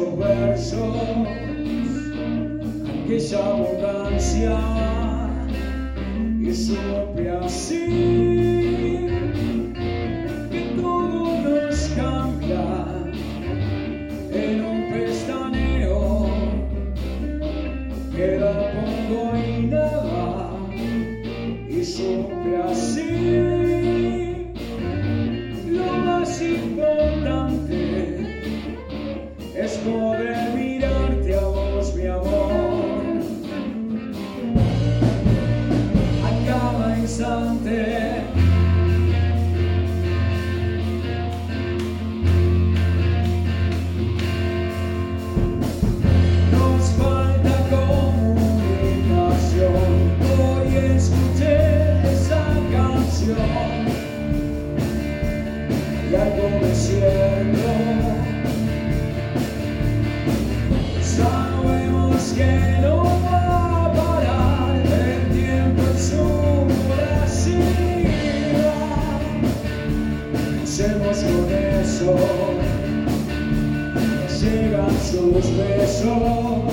esos versos, aquella abundancia, y supe así que todo nos cambia en un pestaneo, queda poco y nada, y supe así lo más importante es poder mirarte a vos, mi amor, a cada instante. Nos falta comunicación, hoy escuché esa canción y algo me siento. Sabemos que no va a parar el tiempo en su veracidad. Hacemos con eso, llegan sus besos.